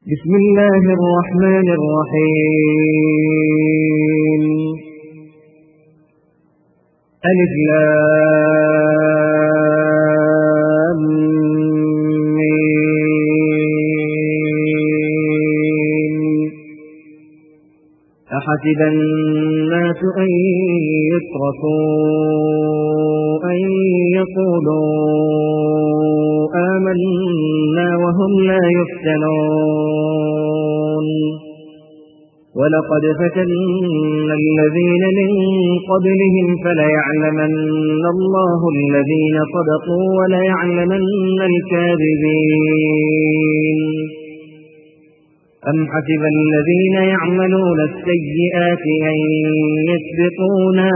بسم الله الرحمن الرحيم. ألف لام ميم. أحسب الناس أن يتركوا أن يقولوا آمنا وهم لا يفتنون. ولقد فتنا الذين من قبلهم فليعلمن الله الذين صدقوا وليعلمن الكاذبين. أم حسب الذين يعملون السيئات أن يسبقونا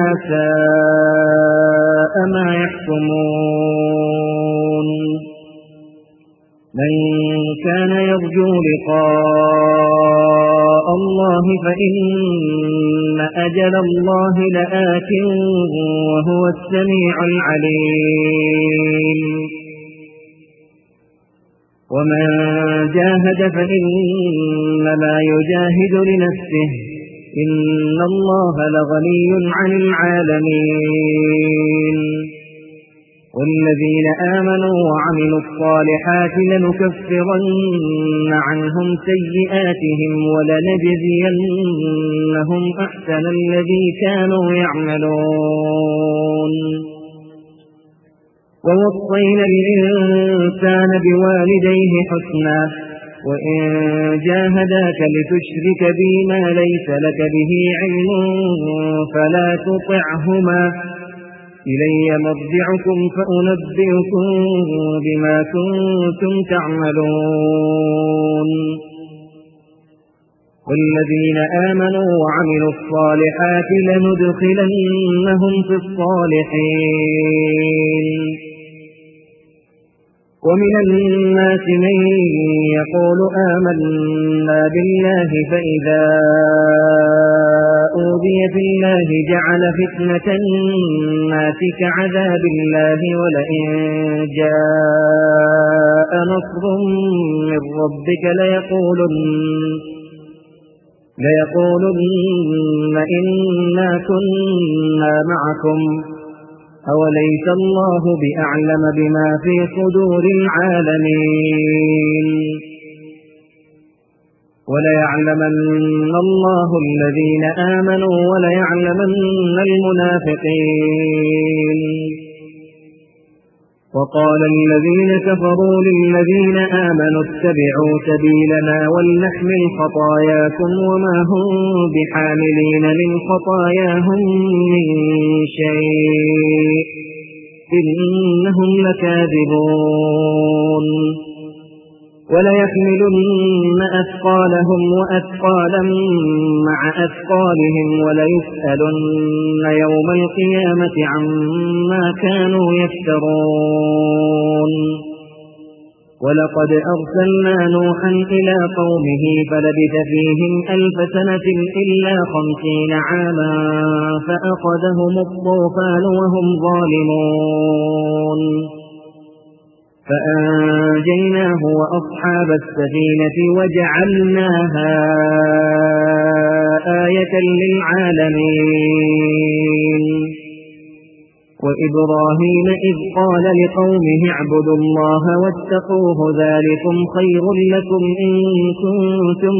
ساء ما يحكمون. من كان يرجو لقاء الله فإن أجل الله لآت وهو السميع العليم. ومن جاهد فإنما يجاهد لنفسه إن الله لغني عن العالمين. والذين آمنوا وعملوا الصالحات لنكفرن عنهم سيئاتهم ولنجزينهم أحسن الذي كانوا يعملون. ووصينا الإنسان بوالديه حسنا وإن جاهداك لتشرك بي ما ليس لك به علم فلا تطعهما إلي مرجعكم فأنبئكم بما كنتم تعملون. والذين آمنوا وعملوا الصالحات لندخلنهم في الصالحين. ومن الناس من يقول آمنا بالله فإذا أوذي في الله جعل فتنة الناس كعذاب الله ولئن جاء نصر من ربك ليقولن إنا كنا معكم أوليس الله بأعلم بما في صدور العالمين. وليعلمن الله الذين آمنوا وليعلمن المنافقين. وقال الذين كفروا للذين آمنوا اتبعوا سبيلنا ولنحمل خطاياكم وما هم بحاملين من خطاياهم من شيء إنهم لكاذبون. وليحملن أثقالهم وأثقالا مع أثقالهم وليسألن يوم القيامة عما كانوا يفترون. ولقد أرسلنا نوحا إلى قومه فلبث فيهم 1000 سنة إلا 50 عاما فأخذهم الطوفان وهم ظالمون. فأنجيناه وأصحاب السفينة وجعلناها آية للعالمين. وإبراهيم إذ قال لقومه اعبدوا الله واتقوه ذلكم خير لكم إن كنتم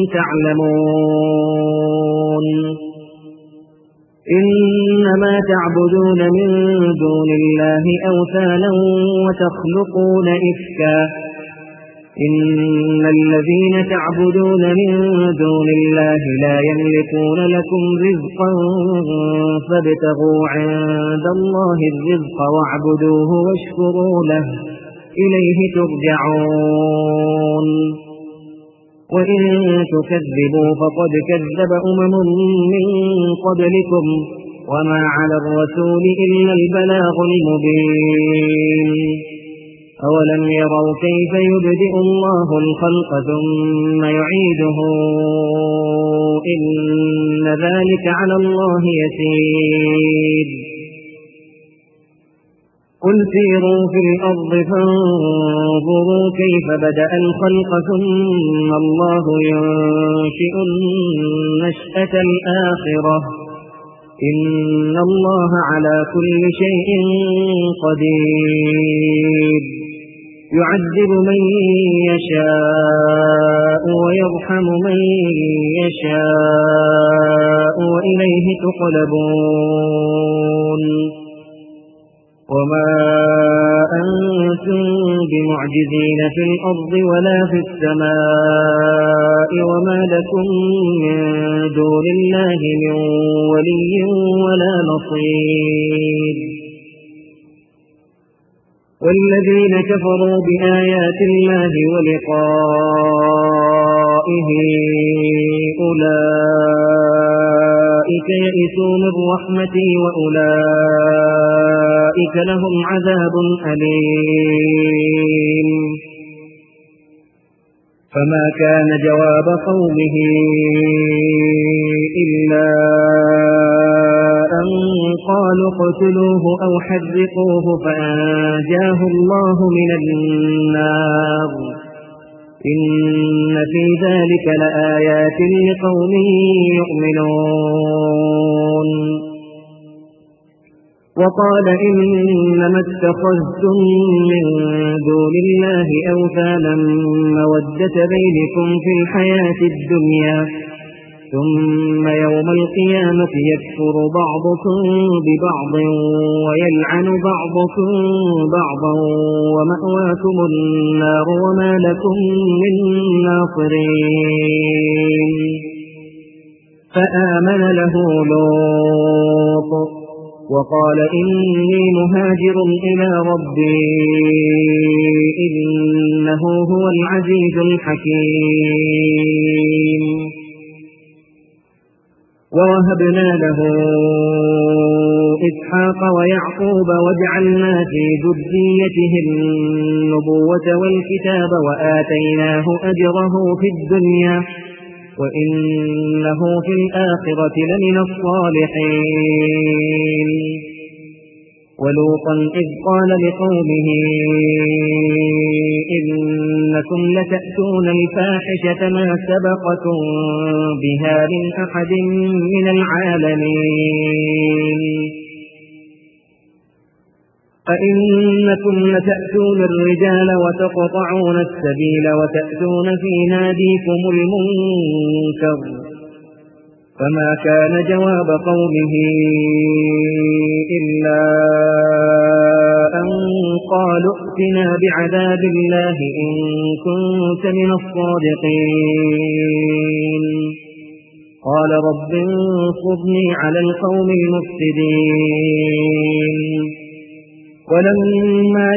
تعلمون. إنما تعبدون من دون الله أوثانا وتخلقون إفكا. إن الذين تعبدون من دون الله لا يملكون لكم رزقا فابتغوا عند الله الرزق واعبدوه واشكروا له إليه ترجعون. وإن تكذبوا فقد كذب من قبلكم وما على الرسول إلا البلاغ المبين. أولم يروا كيف يبدئ الله الخلق ثم يعيده إن ذلك على الله يسير. قل سيروا في الأرض فانظروا كيف بدأ الخلق ثم الله ينشئ النشأة الآخرة إن الله على كل شيء قدير يعذب من يشاء ويرحم من يشاء وإليه تقلبون وما أنتم بمعجزين في الأرض ولا في السماء وما لكم من دون الله من ولي ولا نصير والذين كفروا بآيات الله ولقائه أولئك يئسوا من رحمتي وأولئك لهم عذاب أليم فما كان جواب قومه إلا أن قالوا اقتلوه أو حرقوه فأنجاه الله من النار إن في ذلك لآيات لقوم يؤمنون وقال إنما اتخذتم من دون الله أوثانا مودة بينكم في الحياة الدنيا ثم يوم القيامة يكفر بعضكم ببعض ويلعن بعضكم بعضا ومأواكم النار وما لكم من ناصرين فآمن له لوط وقال إني مهاجر إلى ربي إنه هو العزيز الحكيم ووهبنا له إسحاق ويعقوب وجعلنا في ذريته النبوة والكتاب وآتيناه أجره في الدنيا وإنه في الآخرة لمن الصالحين ولوطا إذ قال لقومه إنكم لتأتون الفاحشة ما سبقكم بها من أحد من العالمين أئنكم لتأتون الرجال وتقطعون السبيل وتأتون في ناديكم المنكر فما كان جواب قومه إلا أن قالوا ائتنا بعذاب الله إن كنت من الصادقين قال رب انصرني على القوم المفسدين ولما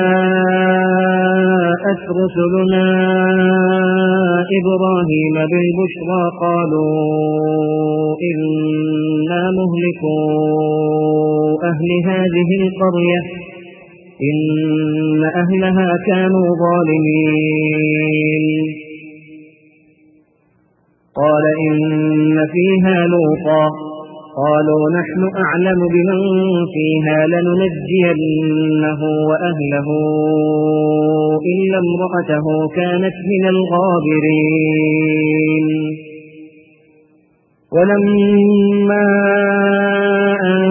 جاءت رسلنا إبراهيم بالبشرى قالوا إنا مهلكو أهل هذه القرية إن أهلها كانوا ظالمين قال إن فيها لوطا قالوا نحن أعلم بمن فيها لننجينه وأهله إلا امرأته كانت من الغابرين ولما أن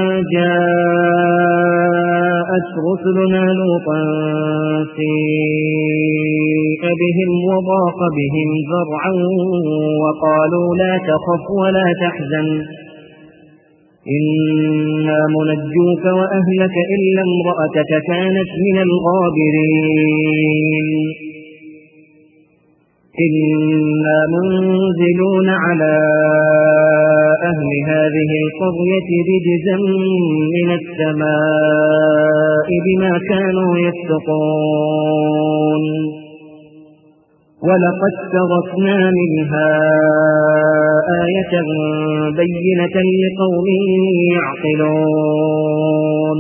جاءت رسلنا لوطا سيء بهم وضاق بهم ذرعا وقالوا لا تخف ولا تحزن إنا منجوك وأهلك إلا امرأتك كانت من الغابرين إنا منزلون على أهل هذه القرية رجزا من السماء بما كانوا يفسقون ولقد تركنا منها آية بينة لقوم يعقلون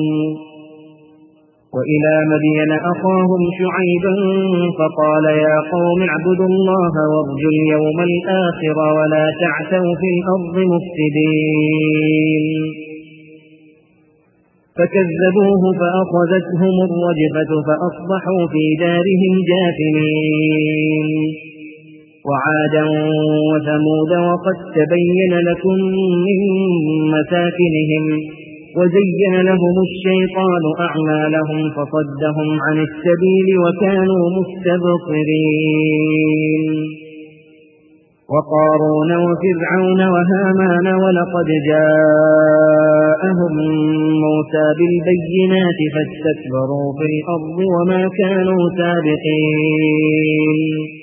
وإلى مدين أخاهم شعيبا فقال يا قوم اعبدوا الله وارجوا اليوم الآخر ولا تعثوا في الأرض مفسدين فكذبوه فأخذتهم الرجفة فأصبحوا في دارهم جاثمين. وعادا وثمود وقد تبين لكم من مساكنهم وزين لهم الشيطان أعمالهم فصدهم عن السبيل وكانوا مستبصرين. وقارون وفرعون وهامان ولقد جاءهم موسى بالبينات فاستكبروا في الأرض وما كانوا سابقين.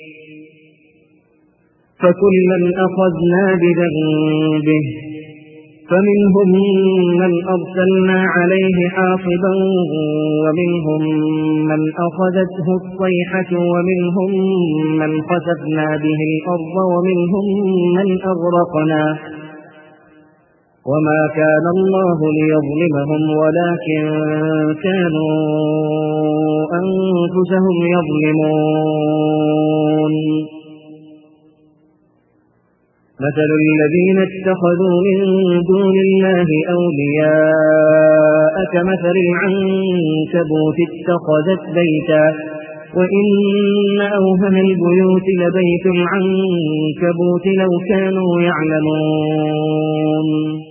فكلا أخذنا بذنبه فمنهم من أرسلنا عليه حاصبا ومنهم من أخذته الصيحة ومنهم من خسفنا به الأرض ومنهم من أغرقنا وما كان الله ليظلمهم ولكن كانوا أنفسهم يظلمون. مثل الذين اتخذوا من دون الله أولياء كمثل العنكبوت اتخذت بيتا وإن أوهن البيوت لبيت العنكبوت لو كانوا يعلمون.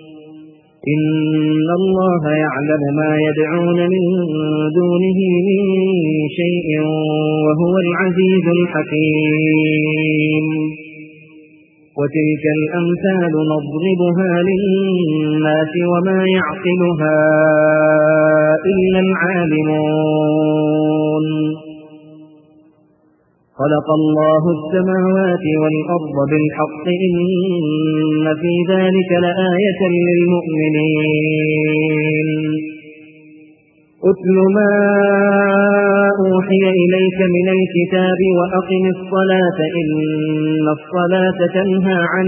إن الله يعلم ما يدعون من دونه من شيء وهو العزيز الحكيم. وتلك الأمثال نضربها للناس وما يعقلها إلا العالمون. خلق الله السماوات والأرض بالحق إن في ذلك لآية للمؤمنين. أتل ما أوحي إليك من الكتاب وأقم الصلاة إن الصلاة تنهى عن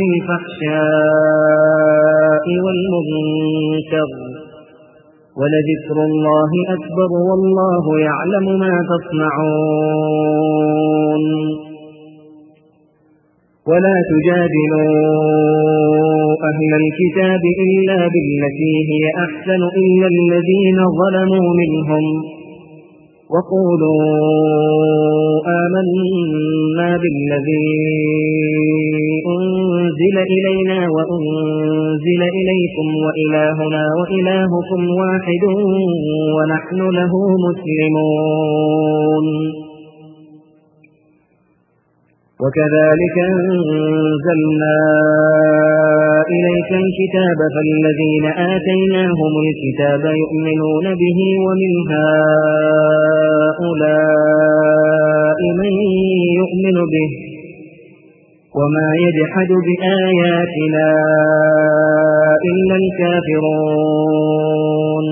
الفحشاء والمنكر ولذكر الله أكبر والله يعلم ما تصنعون. ولا تجادلوا أهل الكتاب إلا بالتي هي أحسن إلا الذين ظلموا منهم وقولوا آمنا بالذي أنزل إلينا وأنزل إليكم وإلهنا وإلهكم واحد ونحن له مسلمون. وكذلك أنزلنا إليك الكتاب فالذين آتيناهم الكتاب يؤمنون به ومن هؤلاء من يؤمن به وما يجحد بآياتنا إلا الكافرون.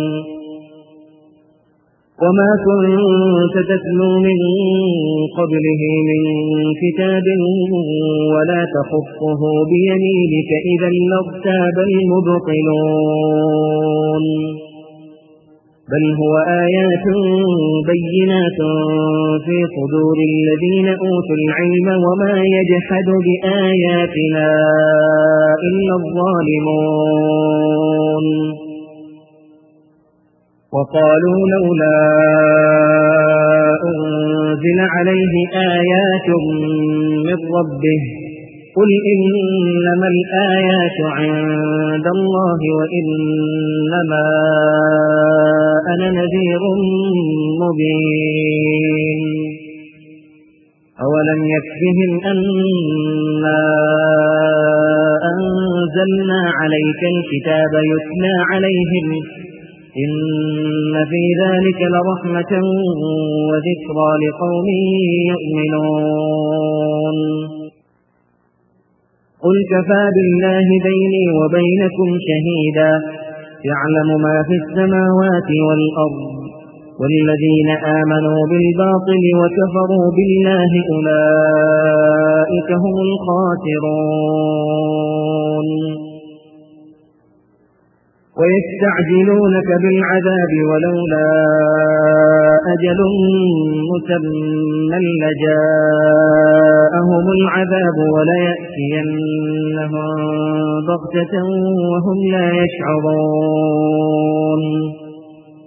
وما كنت تتلو من قبله من كتاب ولا تخطه بيمينك إذا لارتاب المبطلون. بل هو آيات بينات في صدور الذين أوتوا العلم وما يجحد بآياتنا إلا الظالمون. وقالوا لولا أنزل عليه آيات من ربه قل إنما الآيات عند الله وإنما أنا نذير مبين. أولم يكفهم أنا أنزلنا عليك الكتاب يتلى عليهم إن في ذلك لرحمة وذكرى لقوم يؤمنون. قل كفى بالله بيني وبينكم شهيدا يعلم ما في السماوات والأرض والذين آمنوا بالباطل وكفروا بالله أولئك هم الخاسرون. ويستعجلونك بالعذاب ولولا أجل مسمى لجاءهم العذاب وليأتينهم بغتة وهم لا يشعرون.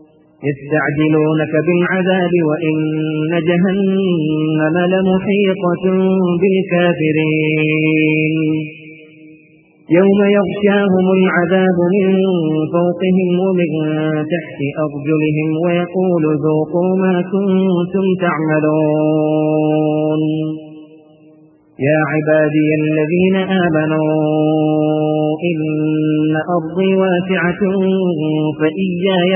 يستعجلونك بالعذاب وإن جهنم لمحيطة بالكافرين يوم يغشاهم العذاب من فوقهم ومن تحت أرجلهم ويقول ذوقوا ما كنتم تعملون يا عبادي الذين آمنوا إن أرضي واسعة فإياي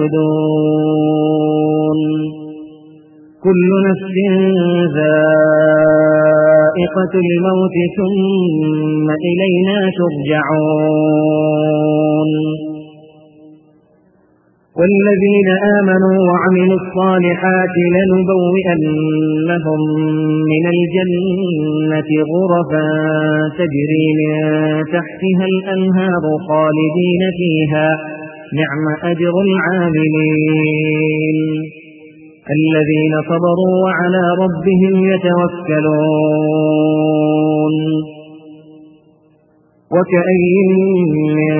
فاعبدون كل نفس ذائقة الموت ثم إلينا ترجعون والذين آمنوا وعملوا الصالحات لنبوئنهم من الجنة غرفا تجري من تحتها الأنهار خالدين فيها نعم أجر العاملين الذين صبروا وعلى ربهم يتوكلون وكأي من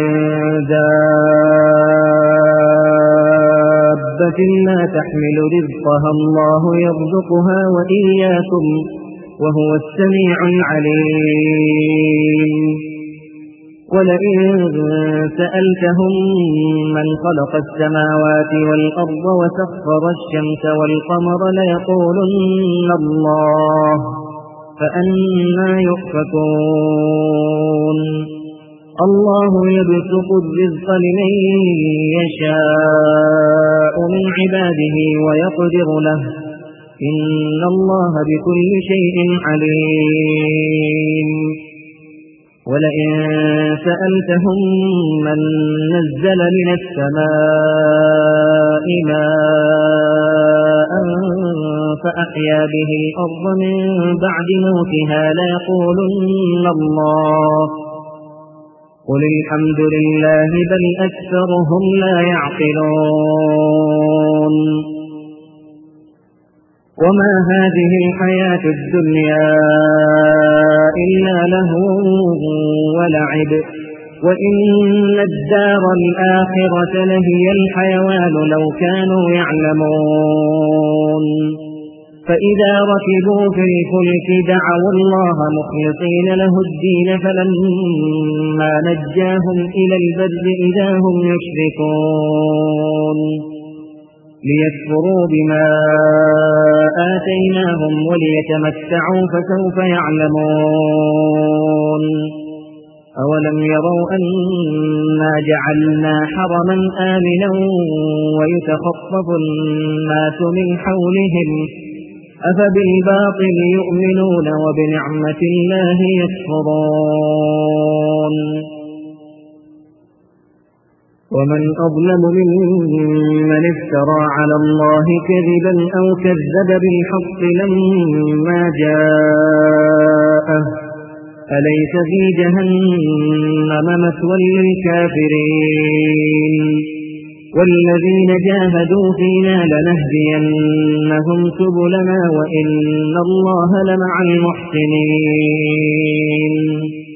دابة لا تحمل رزقها الله يرزقها وإياكم وهو السميع العليم ولئن سألتهم من خلق السماوات والأرض وسخر الشمس والقمر ليقولن الله فأنى يؤفكون الله يبسط الرزق لمن يشاء من عباده ويقدر له إن الله بكل شيء عليم ولئن سألتهم من نزل من السماء ماء فأحيا به الأرض من بعد موتها ليقولن الله قل الحمد لله بل أكثرهم لا يعقلون وما هذه الحياة الدنيا إلا لهو ولعب وإن الدار الآخرة لهي الحيوان لو كانوا يعلمون فإذا ركبوا في الفلك دعوا الله مخلصين له الدين فلما نجاهم إلى البر إذا هم يشركون ليكفروا بما آتيناهم وليتمتعوا فسوف يعلمون أولم يروا أنا جعلنا حرما آمنا ويتخطف الناس من حولهم أفبالباطل يؤمنون وبنعمة الله يكفرون ومن أظلم ممن افترى على الله كذبا أو كذب بالحق لما جاءه أليس في جهنم مثوى للكافرين والذين جاهدوا فينا لنهدينهم سبلنا وإن الله لمع المحسنين